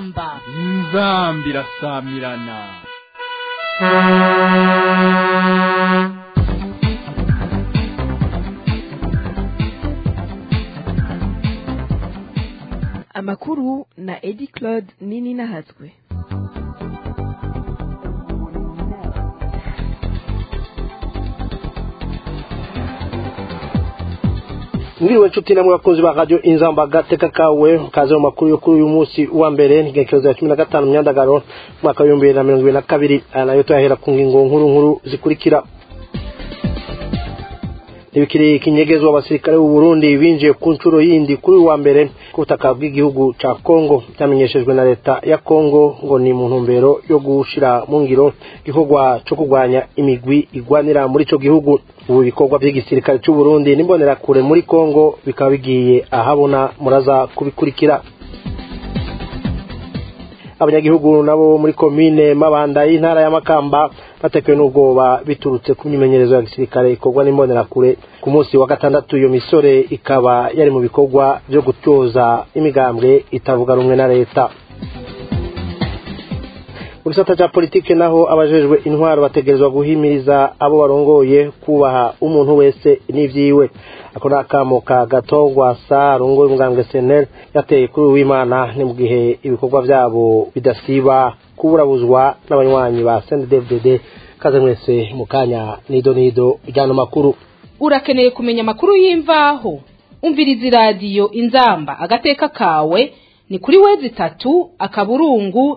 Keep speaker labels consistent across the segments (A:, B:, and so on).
A: inzamba irasamirana.
B: Amakuru na Edi Claude Nini Nahatswe.
C: Ngiriwe nshuti namwe bakunzi ba radio Inzamba gateka kawe kaze mu makuru yo kuri uyu munsi wa mbere n'igekerezo ya 15 myandagaro mwaka wa 2022 anayo twahera ku ngingo nkuru zikurikira. Ibikiri kinyegezwa abasirikare b'u Burundi binjiye ku ncuro yindi kuri wa mbere ku butaka bw'igihugu ca Kongo cyamenyeshejwe na leta ya Kongo ngo ni mu ntumbero yo gushira mu ngiro gikorwa cyo kurwanya imigwi igwanira muri ico gihugu. Ubu bikorwa by'igisirikare cy'u Burundi nimbonera kure muri Kongo bikaba bigiye ahabona muraza kubikurikira. Abanyagihugu nabo muri komine Mabanda y'intara ya Makamba batekewe n'ubwoba biturutse ku myimenyerezo ya gisirikare ikorwa n'imbonera kure ku munsi wa gatandatu. Iyo misore ikaba yari mu bikorwa byo gutoza imigambwe itavuga rumwe na leta. Mu gisata cya politike naho abajejwe intwaro bategerezwa guhimiriza abo barongoye kubaha umuntu wese n'ivyiwe. Akora akamo ka Gatogwa Sarongo umugambwe SNL yateye kuri uw'Imana ni mu gihe ibikorwa byabo bidasiba kuburabuzwa n'abanywanyi ba CNDD-FDD. Kaze mwese mukanya nido ijano makuru.
D: Urakeneye kumenya makuru y'imvaho? Umviriza radio Inzamba agateka kawe ni kuri wezi 3 akaburungu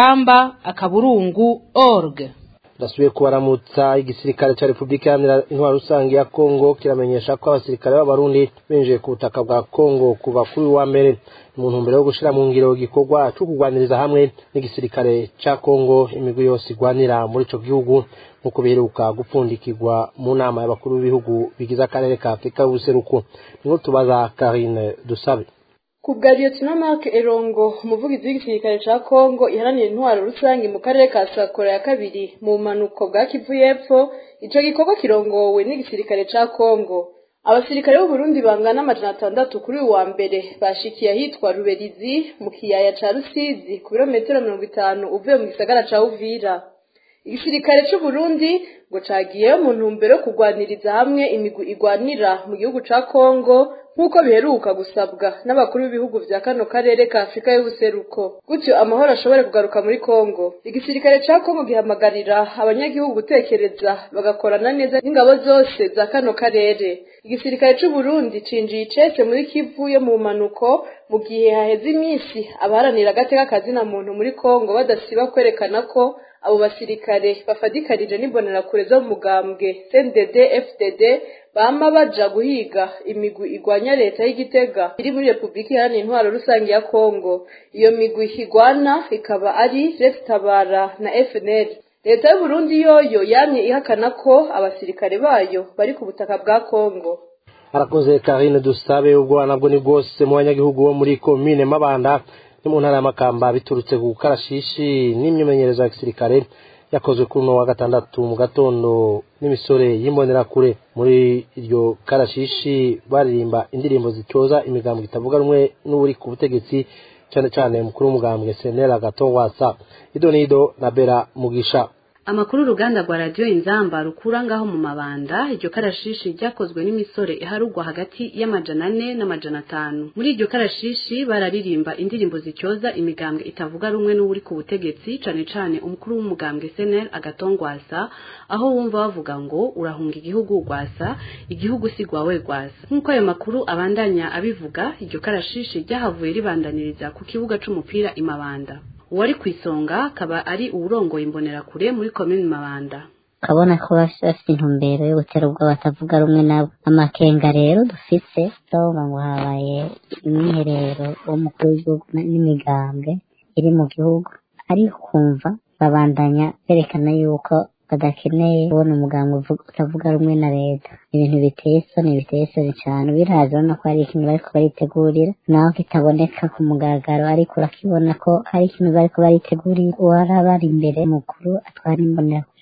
D: inzamba.org.
C: Dasubiye kubaramutsa. Igisirikare cya Republika Iharanira Intwaro Rusange ya Kongo kiramenyesha ko abasirikare b'Abarundi binjiye ku butaka bwa Kongo kuva kuri wa mbere mu ntumbero yo gushira mu ngiro gikorwa cyo kugwaniriza hamwe n'igisirikare cya Kongo imigwi yose igwanira muri ico gihugu nkuko biheruka gupfundikirwa mu nama y'abakuru b'ibihugu bigize akarere ka Afrika y'ubuseruko. Ngo tubaza Karine Dusabe.
E: Kubwa Lieutenant Mark Erongo umuvugizi w'igisirikare ca Kongo Iharanira Intwaro Rusange mu karere ka Sakora ya kabiri mu manuko bwa Kivu y'Epfo, ico gikorwa kirongowe n'igisirikare ca Kongo. Abasirikare b'u Burundi bangana 600 kuri wa mbere bashikiye ahitwa Ruberizi mu kiyaya ca Rusizi ku birometero 50 uvuye mu gisagara ca Uvira. Igisirikare c'u Burundi ngo cagiye mu ntumbero kugwaniriza hamwe imigwi igwanira mu gihugu ca Kongo nkuko biheruka gusabwa n'abakuru b'ibihugu vya kano karere ka Afrika y'ubuseruko, gutyo amahoro ashobore kugaruka muri Kongo. Igisirikare ca Kongo gihamagarira abanyagihugu gutekereza bagakorana neza n'ingabo zose za kano karere. Igisirikare c'u Burundi cinjiye icese muri Kivu yo mu manuko mu gihe haheze iminsi abaharanira agateka kazina muntu muri Kongo badasiba kwerekana ko abo basirikare bafadikarije n'imbonera kure zo mu mugambwe CNDD-FDD bama baja guhiga imigwi igwanya leta y'Igitega iri muri Republika Iharanira Intwaro Rusange ya Kongo. Iyo migwi igwana ikaba ari Red Tabara na FNL. Leta y'u Burundi yoyo yamye ihakana ko abasirikare bayo bari ku butaka bwa Kongo.
C: Arakoze Karine Dusabe. Ubwo nabwo ni bwose mu banyagihugu bo muri komine Mabanda ni mu ntara ya Makamba biturutse ku karashishi n'imyimenyerezo ya gisirikare yakozwe kuri no wa gatandatu mu gatondo n'imisore y'imbonera kure. Muri iryo karashishi baririmba indirimbo zitoza imigambo itavuga rumwe n'uri ku butegetsi cyane mukuru w'umugambwe SNL Gatogwa Idonido na Bera Mugisha.
F: Amakuru uruganda rwa radio Inzamba rukura ngaho mu Mabanda iryo karashishi ryakozwe n'imisore iharugwa hagati y'amajana 4 n'amajana 5. Muri iryo karashishi bararirimba indirimbo zicyoza imigambwe itavuga rumwe n'uri ku butegetsi cyane umukuru w'umugambwe SNL Agatongwasa, aho wumva bavuga ngo urahunga igihugu Rwasa, igihugu sigwawe Rwasa. Nkuko ayo makuru abandanya abivuga, iryo karashishi ryahavuye ribandaniriza ku kibuga c'umupira Imabanda. Uwari kwisonga akaba ari uburongoye imbonera kure muri komine Mabanda.
G: Kabona ko bafite intumbero yo gutera ubwo batavuga rumwe nabo. Amakenga rero dufise soba ngo habaye imyiherero w'umukuru w'igihugu n'imigambwe iri mu gihugu, ariko kumva babandanya berekana yuko badakeneye kubona umugambwe utavuga rumwe na leta. Ibintu biteye isoni cyane. Biraza no ko hari ikintu bariko baritegurira naho kitaboneka ku mugaragaro, ariko urakibona ko hari ikintu bariko baritegurira. Uwarabari imbere mukuru atwara imbonera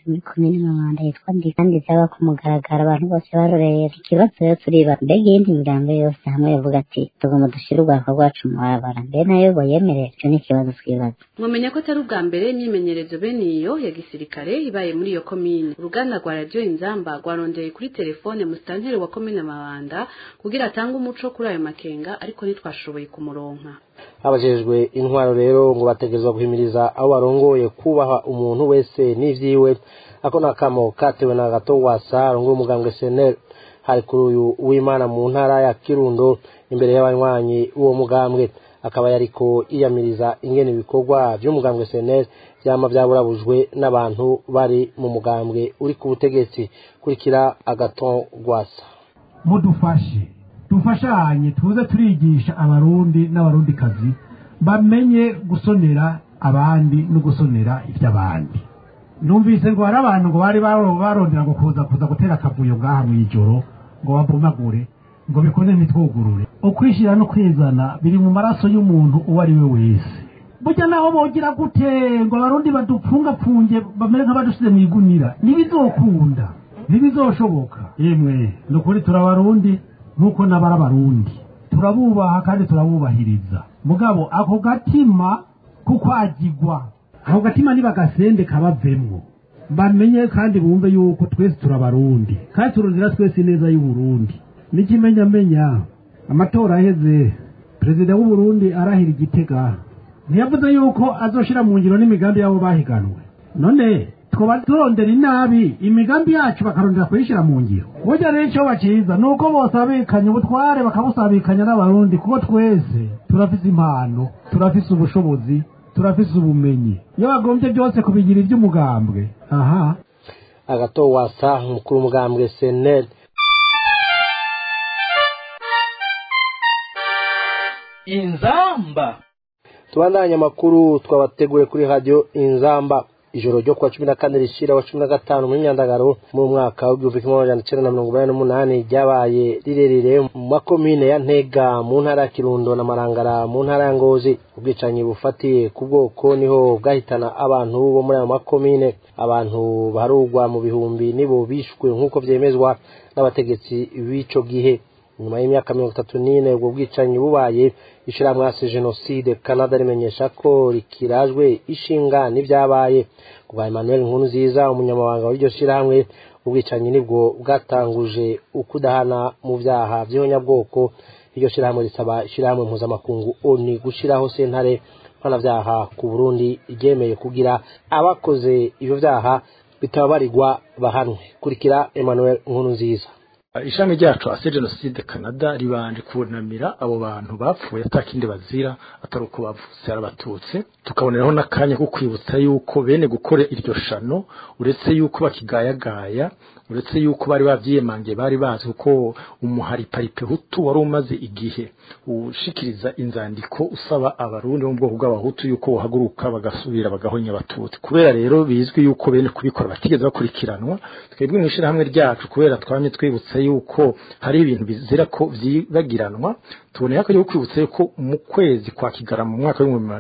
G: muri komine Mabanda yitwa Ndi kandi byaba ku mugaragaro abantu bose baroreye ikibazo rero turiba mbega iyindi migambo yose hamwe yavuga ati tugomba dushyire urwako rwacu mu barabara mbe nayo boyemerera icyo ni ikibazo twibaza.
F: mwamenya ko atari ubwa mbere imyimenyerezo bene iyo ya gisirikare ibaye muri iyo komine. uruganda rwa radiyo Inzamba rwarondeye kuri telefone musitanteri wa komine Mabanda kugira atange umuco kuri ayo makenga ariko ntitwashoboye kumuronka.
C: abajejwe intwaro rero ngo bategerezwa guhimiriza abo barongoye kubaha umuntu wese n'ivyiwe. ako nakamo katewe na Gatogwasa arongoye umugambwe SNL hari kuri uyu w'Imana mu ntara ya Kirundo imbere y'abanywanyi uwo mugambwe akaba yariko iyamiriza ingene ibikorwa by'umugambwe SNL byama byaburabujwe n'abantu bari mu mugambwe uri ku butegetsi. kurikira Agatogwasa.
H: mudufashe dufashanye tuze turigisha abarundi n'abarundikazi bamenye gusonera abandi no gusonera iby'abandi. numvise ngo hari abantu ngo bari barondera ngo kuza gutera akavuyo ngaha mu ijoro ngo babumagure ngo bikone ntitwugurure. ukwishyira no kwizana biri mu maraso y'umuntu uwo ari we wese. burya naho bogira gute ngo abarundi badupfungapfunge bamere nk'abadushize mu igunira ntibizokunda ntibizoshoboka. yemwe ni ukuri turabarundi nk'uko n'abari abarundi turabubaha kandi turabubahiriza. mugabo ako gatima kukwagirwa ako gatima nibagasende kabavemwo bamenye kandi bumve yuko twese turabarundi kandi turondera twese neza y'uburundi. n'ikimenyamenya amatora aheze perezida w'uburundi arahira Igitega ntiyavuze yuko azoshira mu ngiro n'imigambi yabo bahiganwe. none twoba turondera inabi imigambi yacu bakarondera kuyishyira mu ngiro. burya rero icyo bakiza ni uko bose abikanya ubutware bakabusabikanya n'abarundi kuko twese turafise impano turafise ubushobozi turafise ubumenyi iyo bagombye byose kubigira iby'umugambwe. aha
C: Agatogwasa umukuru w'umugambwe SNL.
A: Inzamba.
C: tubandanye amakuru twabateguye kuri radio Inzamba. ijoro ryo kwa 14 rishira wa 15 muri Nyandagaro mu mwaka wa 1988 ryabaye rirerire mu makomine ya Ntega mu ntara ya Kirundo na Marangara mu ntara ya Ngozi. ubwicanyi bufatiye ku bwoko niho bwahitana abantu bo muri ayo makomine. abantu barugwa mu bihumbi nibo bishwe nk'uko vyemezwa n'abategetsi b'ico gihe. nyuma y'imyaka 34 ubwo bwicanyi bubaye ishiramwe ya Jenoside Canada rimenyesha ko rikirajwe ishinga n'ibyabaye. kuva Emmanuel Nkurunziza umunyamabanga w'iryo shiramwe ubwicanyi nibwo bwatanguje ukudahana mu byaha by'ihonyabwoko. iryo shiramwe risaba shiramwe mpuzamakungu ONU gushiraho sentare mpanavyaha ku Burundi ryemeye kugira abakoze ivyo vyaha bitabarirwa bahanwe. kurikira Emmanuel Nkurunziza.
I: ishami ryacu ase Jenoside Canada ribanje kubonamira abo bantu bapfuye atakindi bazira atari uko bavutse arabatutse. tukaboneraho n'akanya ko kwibutsa yuko bene gukora iryo shano uretse yuko bakigayagaya uretse yuko bari bavyiyemangiye bari bazi uko umuhari paripe hutu wari umaze igihe ushikiriza inzandiko usaba abarundi mu bwoko bw'abahutu yuko bohaguruka bagasubira bagahonya abatutsi. kubera rero bizwi yuko bene kubikora batigeze bakurikiranwa twebwe mwishira hamwe ryacu kubera twamye twibutsa yuko hari ibintu bizira ko vyibagiranwa. tuboneye ko kwibutsa yuko mu kwezi kwa Kigarama mu mwaka wa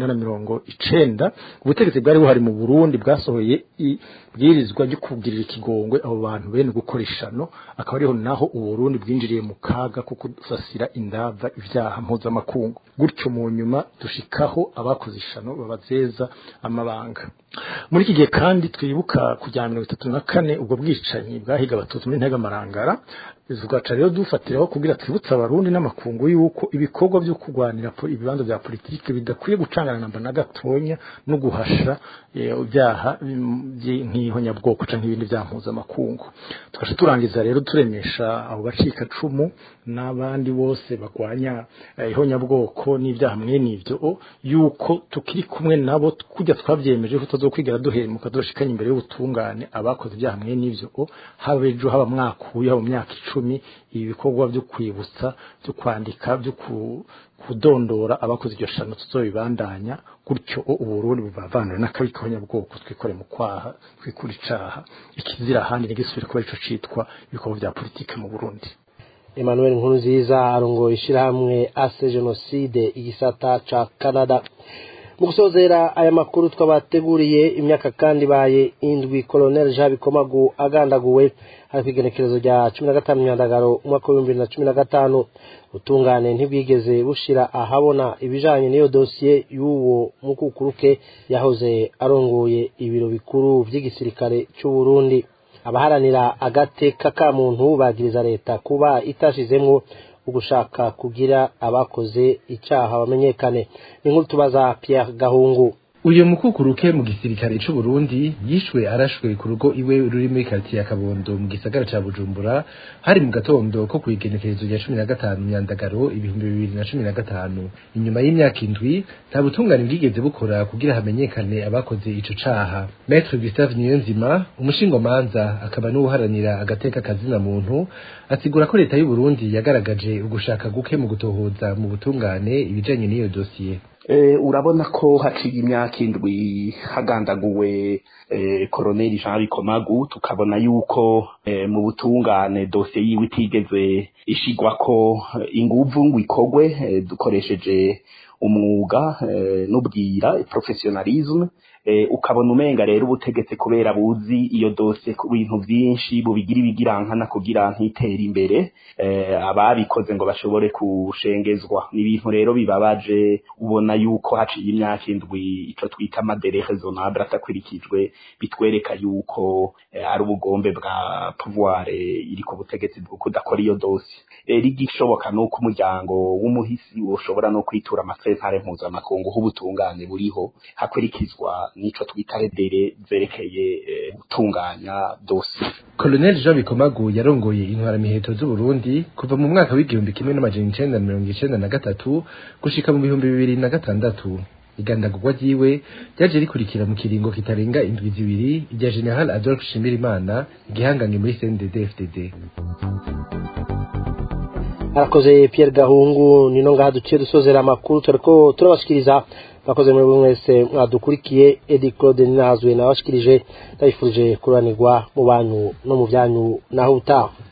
I: 1990 ubutegetsi bwari buhari mu Burundi bwasohoye ibwirizwa ryo kubwirira ikigongwe abo bantu bene gukoreshano. akaba ariho naho Uburundi bwinjiriye mu kaga kuko dusasira indava ivyaha mpuzamakungu. gutyo mu nyuma dushikaho abakoze ishano babazeza amabanga. muri iki gihe kandi twibuka kujyana 34 ubwo bwicanyi bwahiga abatutsi muri Ntega Marangara. bivugaca rero dufatiraho kugira twibutsa abarundi n'amakungu yuko ibikorwa byo kugwanira ibibanza bya politike bidakwiye gucangana namba na gatonya no guhasha ibyaha nk'ihonyabwoko canke ibindi byamuza makungu. tukasha turangiza rero turemesha abo bacika cumu n'abandi bose bagwanya ihonyabwoko n'ibyaha mwe n'ivyo yuko tukiri kumwe nabo kujya twavyemeje ko tuzokwigera duhemuka dushikanye imbere y'ubutungane abakoze ibyaha mwe n'ivyo haba ejo haba mwaka uyu haba myaka 10 ibi bikorwa byo kwibutsa byo kwandika byo kudondora abakoze iryo shano tuzobibandanya gutyo Uburundi bubavanwe n'akabikanya bwoko twikore mu kwaha twikura icaha ikizira handi n'igisubire kuba ico citwa ibikorwa bya politike mu Burundi.
C: Emmanuel Nkurunziza arongoye ishirahamwe ase Jenoside igisata ca Canada. mu gusozera aya makuru twabateguriye imyaka kandi baye indwi Colonel Jean Bikomagu agandaguwe hari kwigenekerezo rya 15 Nyandagaro umwaka wa 2015 utungane ntibwigeze bushira ahabona ibijanye n'iyo dossier y'uwo mukukuruke yahoze arongoye ibiro bikuru by'igisirikare cy'u Burundi. Abaharanira agateka ka muntu bagiriza leta kuba itashizemwo ugushaka kugira abakoze icaha bamenyekane. Inkuru tubaza Pierre Gahungu.
J: Uyo mukukuruke mu gisirikare cy'u Burundi yishwe arashwe ku rugo iwe ruri muri quartier ya Kabondo mu gisagara ca Bujumbura hari mu gatondo ko kwigenekerezo rya 15 Nyandagaro 2015. Inyuma y'imyaka indwi nta butungane bwigeze bukora kugira hamenyekane abakoze ico caha. Maître Gustave Niyonzima umushingomanza akaba n'uharanira agateka kazina muntu asigura ko leta y'u Burundi yagaragaje ugushaka guke mu gutohoza mu butungane ibijanye n'iyo dossier.
K: Urabona ko haciye imyaka indwi hagandaguwe Colonel Jean Bikomagu, tukabona yuko mu butungane dosiye yiwe itigeze ishigwa ko inguvu ngo ikogwe dukoresheje umwuga n'ubwira professionalisme. Ukabona umenga rero ubutegetsi kubera buzi iyo dosiye ku bintu byinshi bubigira ibigirankana kugira ntitere imbere ababikoze ngo bashobore kushengezwa. N'ibintu rero bibabaje ubona yuko haciye imyaka indwi ico twita madere raisonnable atakwirikijwe, bitwereka yuko ari ubugombe bwa pouvoir iri ku butegetsi bwo kudakora iyo dosiye. Igishoboka nuko umuryango w'umuhisi ushobora no kwitura amasentare mpuzamakungu h'ubutungane buriho hakwirikizwa nico twita redere zerekeye gutunganya dossier.
J: Colonel Jean Bikomagu yarongoye intwaramiheto z'u Burundi kuva mu mwaka w'igihumbi 1993 gushika mu 2006. Igandagurwa ryiwe ryaje rikurikira mu kiringo kitarenga indwi zibiri rya General Adolphe Nshimirimana igihanganye muri CNDD-FDD.
C: Arakoze Pierre Gahungu. Nino ngaha duciye dusozera amakuru turiko turabashikiriza. Bakoze muri mwese mwadukurikiye. Edi Claude Ninahazwe nabashikirije ndabifurije kuranirwa mu banyu no mu byanyu naho utaha.